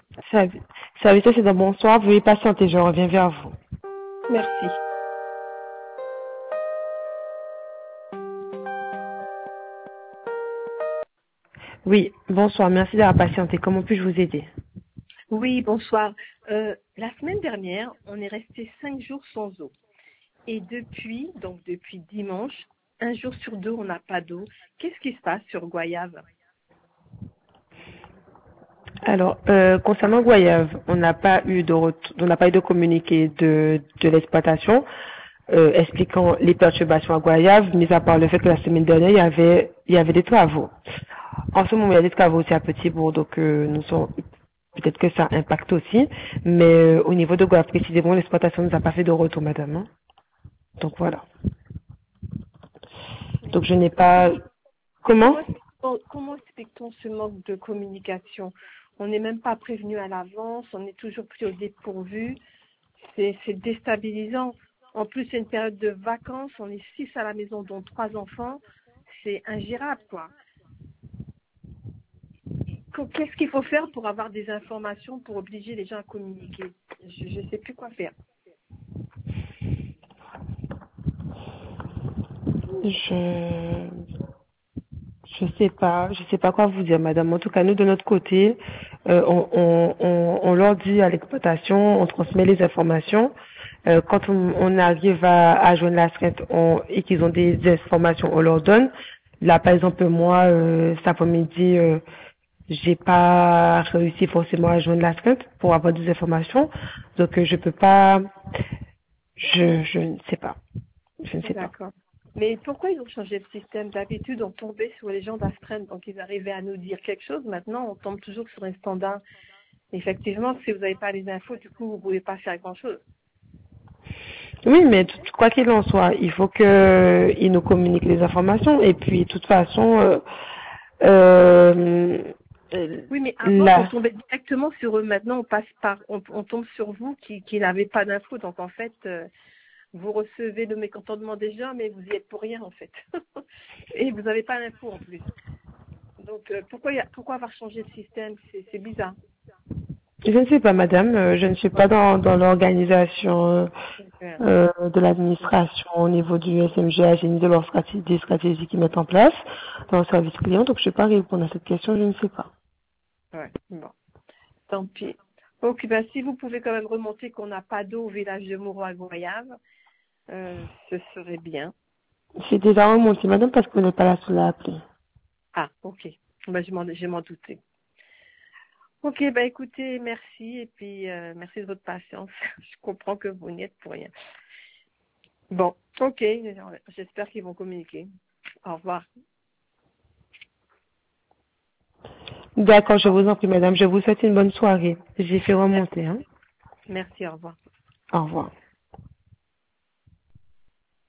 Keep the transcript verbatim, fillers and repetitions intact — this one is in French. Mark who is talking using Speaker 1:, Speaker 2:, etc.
Speaker 1: Savi- Service, c'est un bonsoir. Veuillez patienter, je reviens vers vous.
Speaker 2: Merci.
Speaker 1: Oui, bonsoir. Merci d'avoir patienté. Comment puis-je vous aider?
Speaker 2: Oui, bonsoir. Euh, la semaine dernière, on est resté cinq jours sans eau. Et depuis, donc depuis dimanche, un jour sur deux, on n'a pas d'eau. Qu'est-ce qui se passe sur Goyave?
Speaker 1: Alors, euh, concernant Goyave, on n'a pas eu de ret- on n'a pas eu de communiqué de, de l'exploitation euh, expliquant les perturbations à Goyave, mis à part le fait que la semaine dernière, il y avait, il y avait des travaux. En ce moment, il y a des travaux aussi à Petit-Bourg, donc euh, nous sommes, peut-être que ça impacte aussi, mais euh, au niveau de Goyave précisément, l'exploitation ne nous a pas fait de retour, madame, hein. Donc voilà. Donc je n'ai pas... Comment?
Speaker 2: Comment explique-t-on comment explique-t-on ce manque de communication? On n'est même pas prévenu à l'avance, on est toujours pris au dépourvu. C'est c'est déstabilisant. En plus, c'est une période de vacances, on est six à la maison, dont trois enfants. C'est ingérable, quoi. Qu- Qu'est-ce qu'il faut faire pour avoir des informations, pour obliger les gens à communiquer? Je ne sais plus quoi faire.
Speaker 1: Je... Je sais pas, je sais pas quoi vous dire, madame. En tout cas, nous, de notre côté, euh, on, on, on, on leur dit à l'exploitation, on transmet les informations. Euh, quand on, on arrive à, à joindre la strette on, et qu'ils ont des informations, on leur donne. Là, par exemple, moi, euh, cet après-midi, euh, j'ai pas réussi forcément à joindre la strette pour avoir des informations. Donc, euh, je peux pas, je, je ne sais pas. Je ne sais pas.
Speaker 2: D'accord. Mais pourquoi ils ont changé le système? D'habitude, on tombait sur les gens d'astreinte, donc ils arrivaient à nous dire quelque chose. Maintenant, on tombe toujours sur un standard. Effectivement, si vous n'avez pas les infos, du coup, vous ne pouvez pas faire grand-chose.
Speaker 1: Oui, mais tout- quoi qu'il en soit, il faut que il nous communique les informations et puis de toute façon, euh, euh, euh,
Speaker 2: Oui, mais avant, on
Speaker 1: là,
Speaker 2: tombait directement sur eux. Maintenant, on passe par, on, on tombe sur vous qui, qui n'avez pas d'infos. Donc, en fait, euh, vous recevez le mécontentement des gens, mais vous y êtes pour rien, en fait. Et vous n'avez pas d'infos en plus. Donc, euh, pourquoi, y a- pourquoi avoir changé le système? C'est c'est bizarre.
Speaker 1: je ne sais pas, madame, euh, je ne suis pas dans, dans l'organisation euh,
Speaker 2: Euh,
Speaker 1: euh, de l'administration au niveau du S M G A, ni de leurs stratégies, des stratégies qu'ils mettent en place dans le service client, donc je ne sais pas répondre à cette question, je ne sais pas.
Speaker 2: ouais, bon, tant pis. Ok, ben, si vous pouvez quand même remonter qu'on n'a pas d'eau au village de Mouro à Goyave, euh, ce serait bien.
Speaker 1: C'est déjà remonté, madame, parce qu'on n'est pas là sous la appli.
Speaker 2: Ah, ok. Ben, je m'en je m'en doutais. Ok, bah écoutez, merci et puis euh, merci de votre patience. Je comprends que vous n'y êtes pour rien. Bon, ok, j'espère qu'ils vont communiquer. Au revoir.
Speaker 1: D'accord, je vous en prie, madame, je vous souhaite une bonne soirée. J'ai fait
Speaker 2: Merci,
Speaker 1: remonter, hein.
Speaker 2: merci, au revoir.
Speaker 1: Au revoir.